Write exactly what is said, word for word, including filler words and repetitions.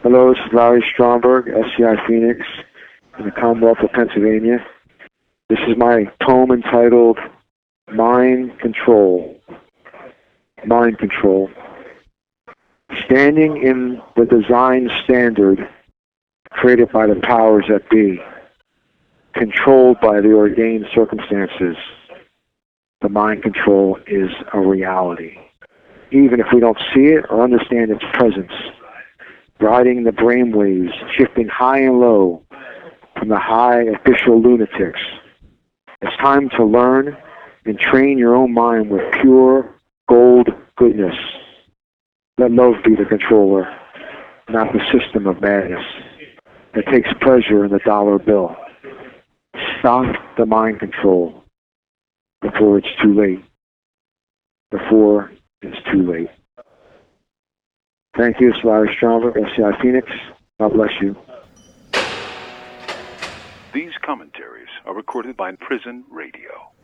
Hello, this is Larry Stromberg, S C I Phoenix, in the Commonwealth of Pennsylvania. This is my poem entitled Mind Control. Mind Control. Standing in the design standard created by the powers that be, controlled by the ordained circumstances, the mind control is a reality. Even if we don't see it or understand its presence, riding the brainwaves, shifting high and low from the high official lunatics. It's time to learn and train your own mind with pure gold goodness. Let love be the controller, not the system of madness that takes pleasure in the dollar bill. Stop the mind control before it's too late. Before it's too late. Thank you, it's Larry Stromberg, S C I Phoenix. God bless you. These commentaries are recorded by Prison Radio.